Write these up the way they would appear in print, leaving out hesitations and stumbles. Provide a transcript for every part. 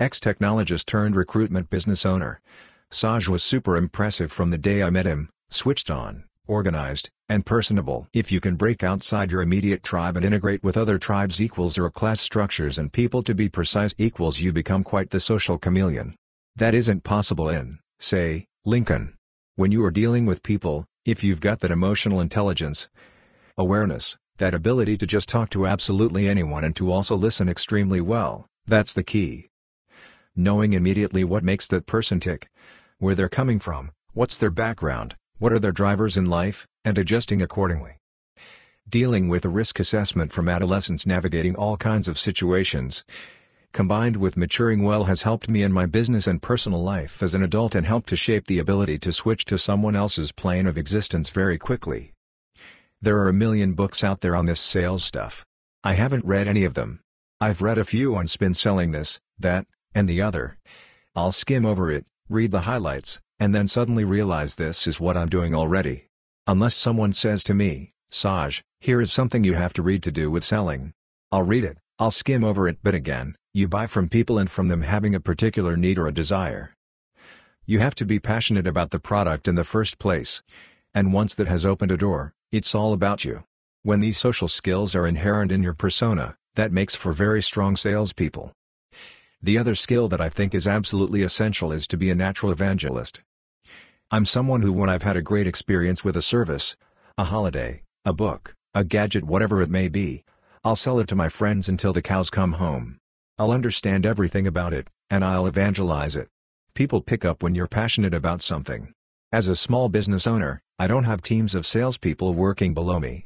ex-technologist turned recruitment business owner. Saj was super impressive from the day I met him, switched on, organized, and personable. If you can break outside your immediate tribe and integrate with other tribes equals or class structures and people to be precise equals you become quite the social chameleon. That isn't possible in, say, Lincoln. When you are dealing with people, if you've got that emotional intelligence, awareness, that ability to just talk to absolutely anyone and to also listen extremely well, that's the key. Knowing immediately what makes that person tick, where they're coming from, what's their background, what are their drivers in life, and adjusting accordingly. Dealing with a risk assessment from adolescence, navigating all kinds of situations, combined with maturing well, has helped me in my business and personal life as an adult and helped to shape the ability to switch to someone else's plane of existence very quickly. There are a million books out there on this sales stuff. I haven't read any of them. I've read a few on spin selling this, that, and the other. I'll skim over it, read the highlights, and then suddenly realize this is what I'm doing already. Unless someone says to me, Saj, here is something you have to read to do with selling. I'll read it, I'll skim over it, but again, you buy from people and from them having a particular need or a desire. You have to be passionate about the product in the first place. And once that has opened a door, it's all about you. When these social skills are inherent in your persona, that makes for very strong salespeople. The other skill that I think is absolutely essential is to be a natural evangelist. I'm someone who, when I've had a great experience with a service, a holiday, a book, a gadget, whatever it may be, I'll sell it to my friends until the cows come home. I'll understand everything about it, and I'll evangelize it. People pick up when you're passionate about something. As a small business owner, I don't have teams of salespeople working below me.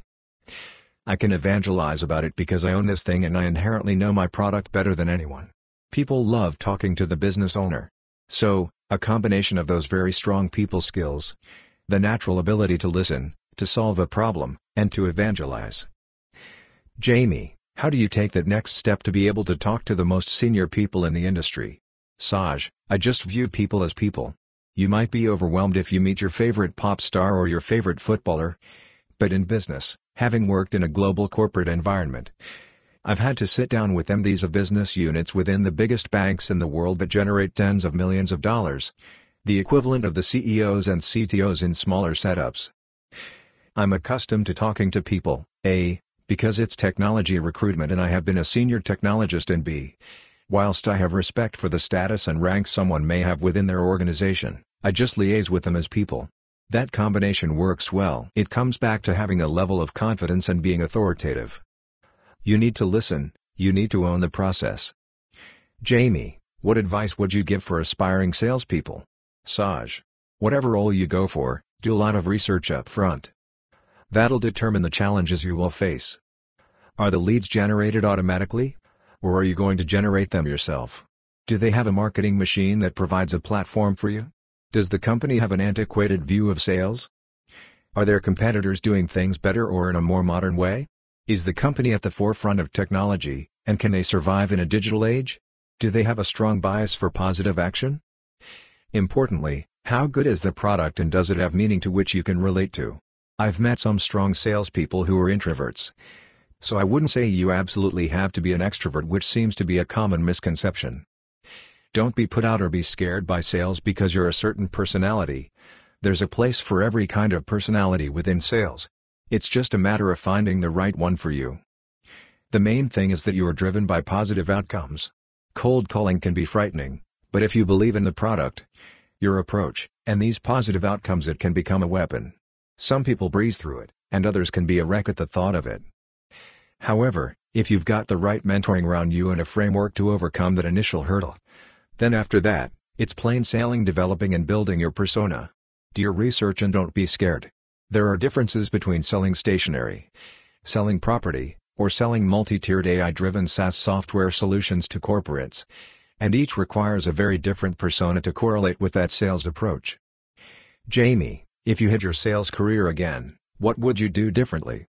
I can evangelize about it because I own this thing and I inherently know my product better than anyone. People love talking to the business owner. So, a combination of those very strong people skills, the natural ability to listen, to solve a problem, and to evangelize. Jamie, how do you take that next step to be able to talk to the most senior people in the industry? Saj, I just view people as people. You might be overwhelmed if you meet your favorite pop star or your favorite footballer. But in business, having worked in a global corporate environment, I've had to sit down with MDs of business units within the biggest banks in the world that generate tens of millions of dollars, the equivalent of the CEOs and CTOs in smaller setups. I'm accustomed to talking to people, A, because it's technology recruitment and I have been a senior technologist, and B, whilst I have respect for the status and rank someone may have within their organization, I just liaise with them as people. That combination works well. It comes back to having a level of confidence and being authoritative. You need to listen, you need to own the process. Jamie, what advice would you give for aspiring salespeople? Saj, whatever role you go for, do a lot of research up front. That'll determine the challenges you will face. Are the leads generated automatically? Or are you going to generate them yourself? Do they have a marketing machine that provides a platform for you? Does the company have an antiquated view of sales? Are their competitors doing things better or in a more modern way? Is the company at the forefront of technology, and can they survive in a digital age? Do they have a strong bias for positive action? Importantly, how good is the product and does it have meaning to which you can relate to? I've met some strong salespeople who are introverts. So I wouldn't say you absolutely have to be an extrovert, which seems to be a common misconception. Don't be put out or be scared by sales because you're a certain personality. There's a place for every kind of personality within sales. It's just a matter of finding the right one for you. The main thing is that you are driven by positive outcomes. Cold calling can be frightening, but if you believe in the product, your approach, and these positive outcomes, it can become a weapon. Some people breeze through it, and others can be a wreck at the thought of it. However, if you've got the right mentoring around you and a framework to overcome that initial hurdle, then after that, it's plain sailing, developing and building your persona. Do your research and don't be scared. There are differences between selling stationery, selling property, or selling multi-tiered AI-driven SaaS software solutions to corporates, and each requires a very different persona to correlate with that sales approach. Jamie, if you had your sales career again, what would you do differently?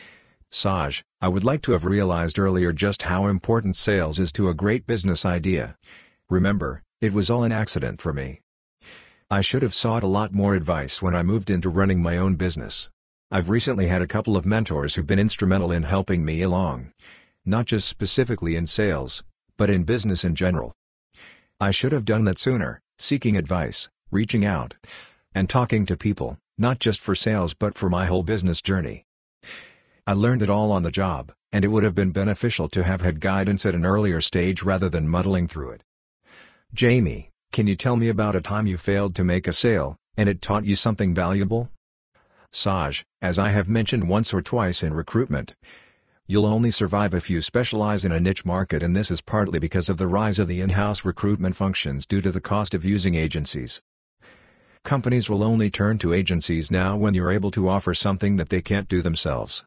Saj, I would like to have realized earlier just how important sales is to a great business idea. Remember, it was all an accident for me. I should have sought a lot more advice when I moved into running my own business. I've recently had a couple of mentors who've been instrumental in helping me along, not just specifically in sales, but in business in general. I should have done that sooner, seeking advice, reaching out, and talking to people, not just for sales but for my whole business journey. I learned it all on the job, and it would have been beneficial to have had guidance at an earlier stage rather than muddling through it. Jamie, can you tell me about a time you failed to make a sale, and it taught you something valuable? Saj, as I have mentioned once or twice in recruitment, you'll only survive if you specialize in a niche market, and this is partly because of the rise of the in-house recruitment functions due to the cost of using agencies. Companies will only turn to agencies now when you're able to offer something that they can't do themselves.